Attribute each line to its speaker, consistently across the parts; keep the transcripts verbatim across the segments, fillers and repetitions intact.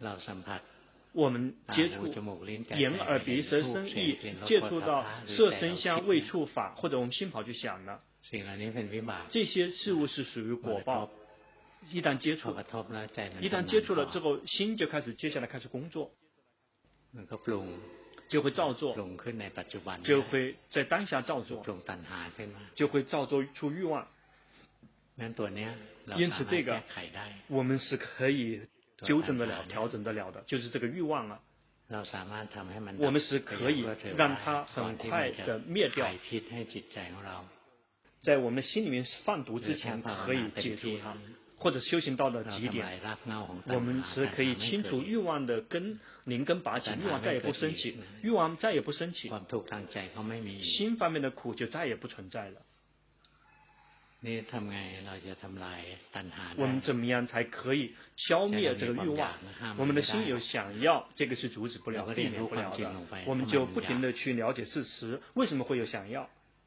Speaker 1: 我们接触眼耳鼻舌身意，接触到色声香味触法，或者我们心跑去想了，这些事物是属于果报。一旦接触，一旦接触了之后，心就开始接下来开始工作，就会造作，就会在当下造作，就会造作出欲望。因此，这个我们是可以纠正得了、调整得了的，就是这个欲望啊，我们是可以让它很快的灭掉，在我们的心里面放毒之前可以解除它。或者修行到了极点，我们是可以清除欲望的根，灵根拔起，欲望再也不升起，欲望再也不升起，心方面的苦就再也不存在了。我们怎么样才可以消灭这个欲望？我们的心有想要，这个是阻止不了、避免不了的。我们就不停地去了解事实，为什么会有想要？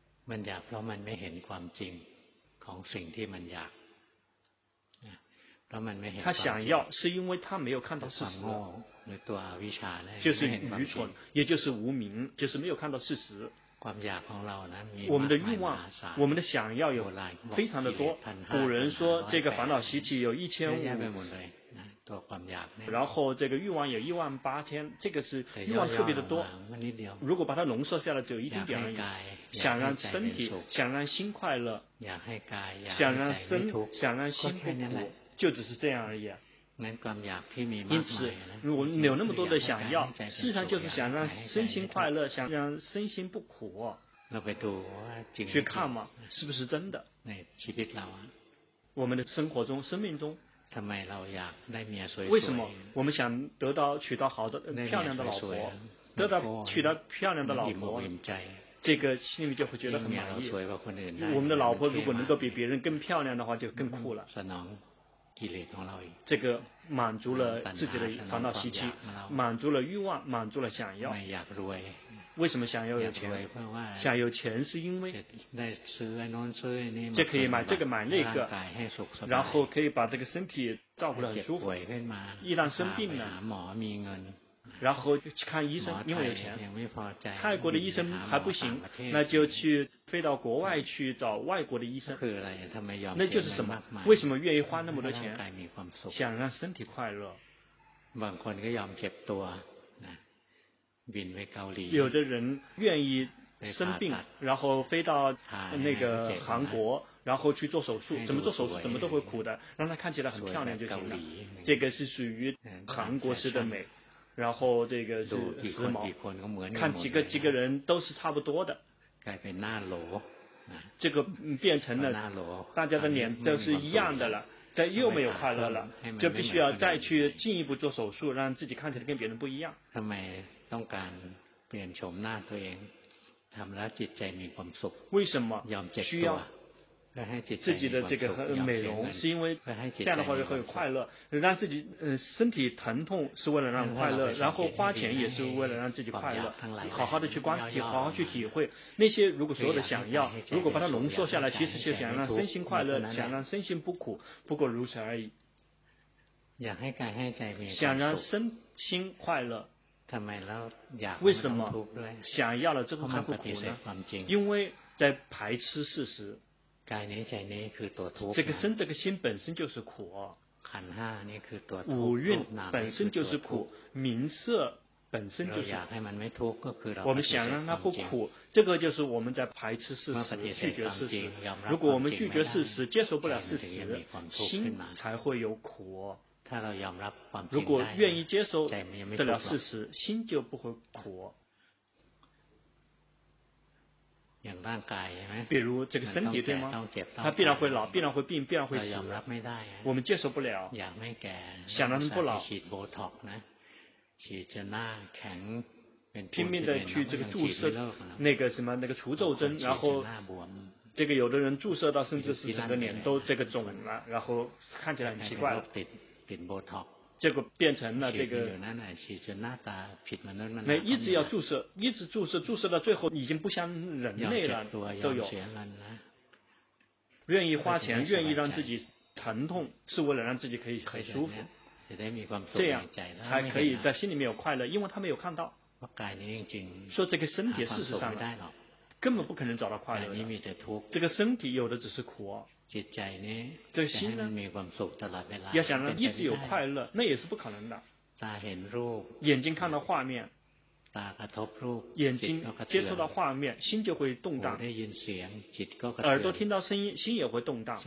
Speaker 1: 他想要是因为他没有看到事实，就是愚蠢，也就是无明，就是没有看到事实。我们的欲望，我们的想要有非常的多。古人说这个烦恼习气有一千五，然后这个欲望有一万八千，这个是欲望特别的多。如果把它浓缩下来，只有一丁点而已。想让身体，想让心快乐，想让身，想让心不苦。就只是这样而已。因此，如果有那么多的想要，事实上就是想让身心快乐，想让身心不苦。去看嘛，是不是真的？我们的生活中、生命中，为什么我们想得到、娶到好的、漂亮的老婆，得到、娶到漂亮的老婆？这个心里面就会觉得很满意。我们的老婆如果能够比别人更漂亮的话，就更酷了。这个满足了自己的烦恼习气，满足了欲望，满足了想要。为什么想要有钱？想有钱是因为这可以买这个买那个，然后可以把这个身体照顾得很舒服。一旦生病了，然后去看医生，因为有钱。泰国的医生还不行，那就去飞到国外去找外国的医生。那就是什么？为什么愿意花那么多钱？想让身体快乐。有的人愿意生病，然后飞到那个韩国，然后去做手术。怎么做手术怎么都会苦的，让他看起来很漂亮就行了。这个是属于韩国式的美。然后这个是时髦，看几个几个人都是差不多的，这个变成了大家的脸都是一样的了，这又没有快乐了，就必须要再去进一步做手术，让自己看起来跟别人不一样。为什么需要自己的这个美容？是因为这样的话会很快乐，让自己呃身体疼痛是为了让快乐，然后花钱也是为了让自己快乐。好好的去观体，好好去体会那些如果所有的想要，如果把它浓缩下来，其实就想让身心快乐，想让身心不苦，不过如此而已。想让身心快乐，为什么想要了之后还会苦呢？因为在排斥事实。这个身这个心本身就是苦，五蕴本身就是苦，名色本身就是苦。我们想让它不苦，这个就是我们在排斥事实，拒绝事实。如果我们拒绝事实，接受不了事实，心才会有苦。如果愿意接受得了事实，心就不会苦。比如这个身体对吗？它必然会老，必然会病，必然会死。我们接受不了，想让它不老，拼命的去这个注射那个什么那个除皱针，然后这个有的人注射到甚至是整个脸都这个肿了，然后看起来很奇怪了。结果变成了这个，那一直要注射，一直注射，注射到最后已经不像人类了，都有。愿意花钱，愿意让自己疼痛，是为了让自己可以很舒服。 这样才可以在心里面有快乐，因为他没有看到。说这个身体事实上根本不可能找到快乐的，这个身体有的只是苦哦。这个心呢，要想让一直有快乐，那也是不可能的。眼睛看到画面，眼睛接触到画面，心就会动荡；耳朵听到声音，心也会动荡；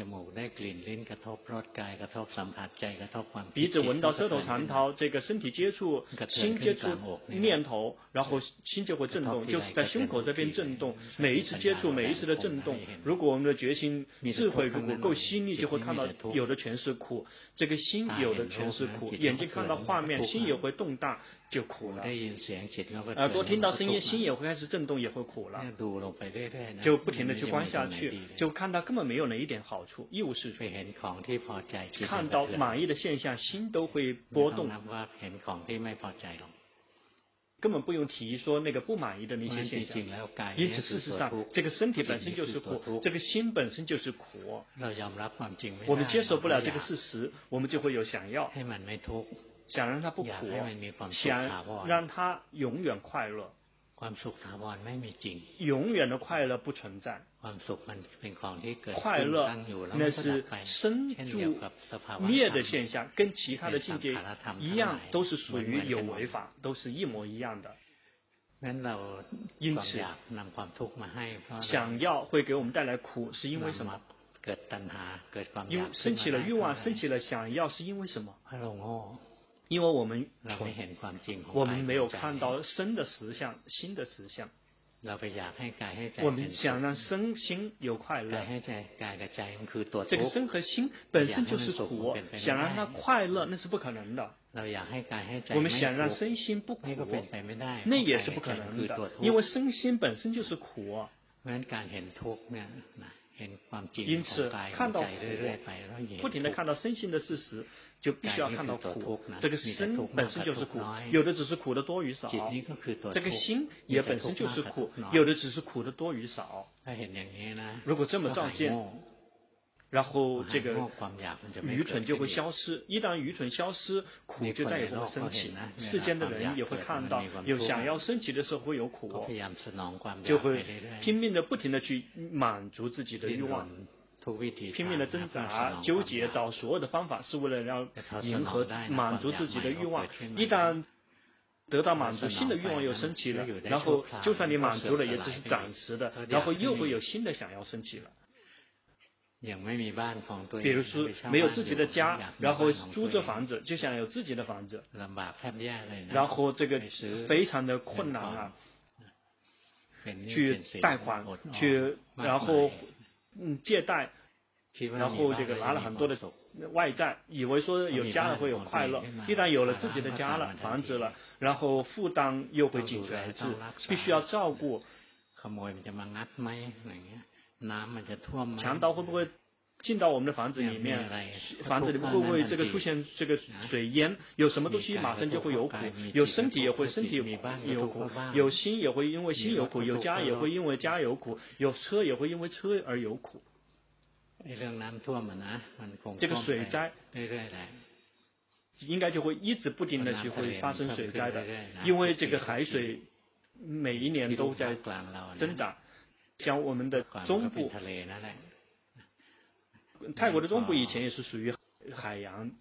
Speaker 1: 鼻子闻到舌头尝到，这个身体接触，心接触念头，然后心就会震动，就是在胸口这边震动。每一次接触，每一次的震动，如果我们的决心智慧如果够细腻，就会看到有的全是苦，这个心有的全是苦。眼睛看到画面，心也会动荡，就苦了。耳朵听到声音，心也会开始震动，也会苦了。就不停的去观下去，就看到根本没有哪一点好处，一无是处。看到满意的现象，心都会波动。根本不用提说那个不满意的那些现象。因此，事实上，这个身体本身就是苦，这个心本身就是苦。我们接受不了这个事实，我们就会有想要。想让它不苦，想让它永远快乐。永远的快乐不存在。快乐那是生住灭的现象，跟其他的境界一样，都是属于有为法，都是一模一样的。因此，想要会给我们带来苦，是因为什么？因为升起了欲望，升起了想要，是因为什么？因为我们我们没有看到身的实相，心的实相。我们想让身心有快乐，这个身和心本身就是苦，想让它快乐那是不可能的。我们想让身心不苦，那也是不可能的，因为身心本身就是苦。因此，看到苦，不停地看到身心的事实，就必须要看到苦。这个身本身就是苦，有的只是苦的多与少；这个心也本身就是苦，有的只是苦的多与少。如果这么照见，然后这个愚蠢就会消失。一旦愚蠢消失，苦就再也不会升起。世间的人也会看到，有想要升起的时候会有苦，就会拼命的不停的去满足自己的欲望，拼命的挣扎、纠结，找所有的方法，是为了让迎合、满足自己的欲望。一旦得到满足，新的欲望又升起了，然后就算你满足了，也只是暂时的，然后又会有新的想要升起了。比如说没有自己的家，然后租着房子，就想有自己的房子，然后这个非常的困难啊，去贷款，去然后嗯借贷，然后这个拿了很多的外债，以为说有家了会有快乐，一旦有了自己的家了、房子了，然后负担又会紧随而至，必须要照顾。强盗会不会进到我们的房子里面？房子里面会不会这个出现这个水淹？有什么东西马上就会有苦，有身体也会身体有苦，有心也会因为心有苦，有家也会因为家有苦，有车也会因为车而有苦。这个水灾应该就会一直不停的就会发生水灾的，因为这个海水每一年都在增长。像我们的中部，泰国的中部以前也是属于海洋，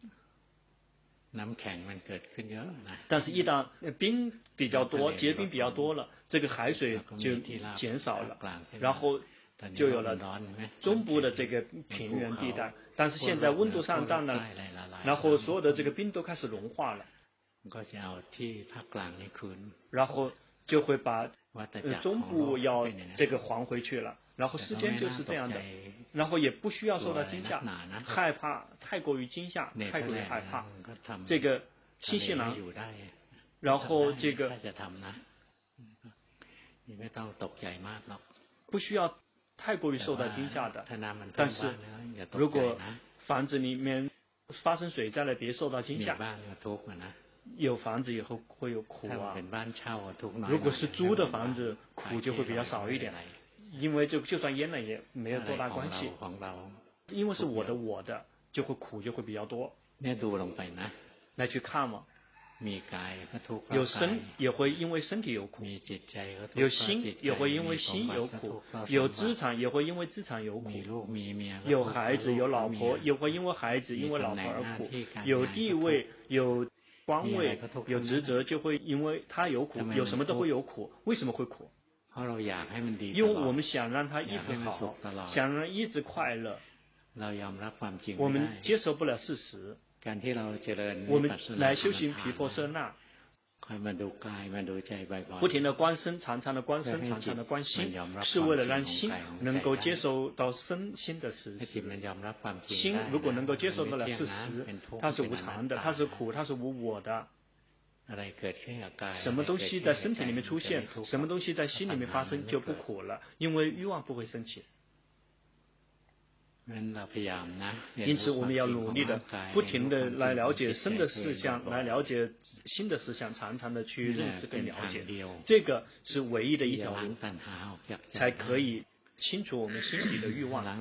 Speaker 1: 但是一旦冰比较多，结冰比较多了，这个海水就减少了，然后就有了中部的这个平原地带。但是现在温度上涨了，然后所有的这个冰都开始融化了，然后就会把呃中部要这个还回去了。然后世间就是这样的，然后也不需要受到惊吓，害怕太过于惊吓，太过于害怕，这个新西兰，然后这个不需要太过于受到惊吓的，但是如果房子里面发生水灾了，别受到惊吓。有房子以后会有苦啊，如果是租的房子，苦就会比较少一点，因为就就算淹了也没有多大关系，因为是我的我的，就会苦就会比较多。 来去看嘛。有身也会因为身体有苦，有心也会因为心有苦，有资产也会因为资产有苦，有孩子有老婆也会因为孩子因为老婆而苦，有地位有官位有职责就会因为他有苦，有什么都会有苦。为什么会苦？因为我们想让他一直好，想让他一直快乐，我们接受不了事实。我们来修行毗婆舍那，不停的观身，常常的观身，常常的观心，是为了让心能够接受到身心的事实。心如果能够接受得了事实，它是无常的，它是苦，它是无我的。什么东西在身体里面出现，什么东西在心里面发生就不苦了，因为欲望不会升起。因此我们要努力的不停的来了解身的事项，来了解心的事项，常常的去认识跟了解，这个是唯一的一条路，才可以清除我们心底的欲望。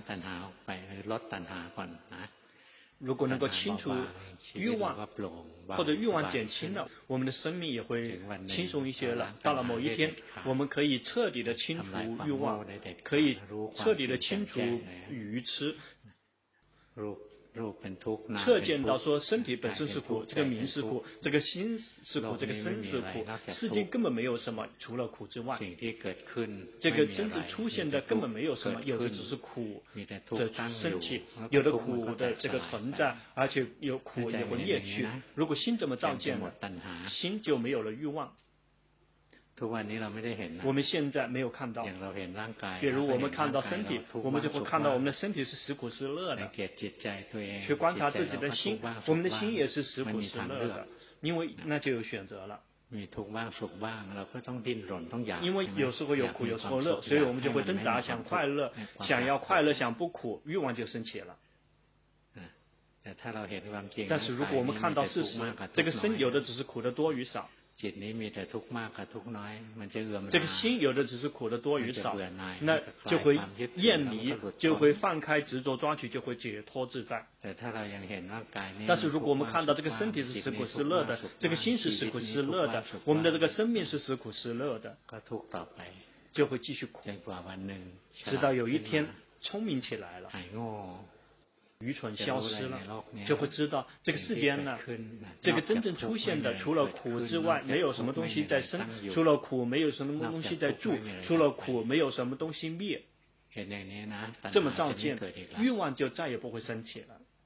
Speaker 1: 如果能够清除欲望，或者欲望减轻了，我们的生命也会轻松一些了。到了某一天，我们可以彻底的清除欲望，可以彻底的清除愚痴，彻见到说身体本身是苦，这个名是苦，这个心是苦，这个身是苦，世界根本没有什么除了苦之外，这个真正出现的根本没有什么，有的只是苦的升起，有的苦的这个存在，而且有苦也会灭去。如果心这么照见了，心就没有了欲望。我们现在没有看到，比如我们看到身体，我们就会看到我们的身体是时苦时乐的，去观察自己的心，我们的心也是时苦时乐的，因为那就有选择了。因为有时候有苦，有时候乐，所以我们就会挣扎，想快乐，想要快乐，想不苦，欲望就升起了。但是如果我们看到事实，这个身有的只是苦的多与少，这个心有的只是苦的多与少，那就会厌离，就会放开执着抓取，就会解脱自在。但是如果我们看到这个身体是时苦时乐的，这个心是时苦时乐的，我们的这个生命是时苦时乐的，就会继续苦，直到有一天聪明起来了，愚蠢消失了，就会知道这个世间呢，这个真正出现的除了苦之外，没有什么东西在生，除了苦没有什么东西在住，除了苦没有什么东西灭。这么照见，欲望就再也不会升起了。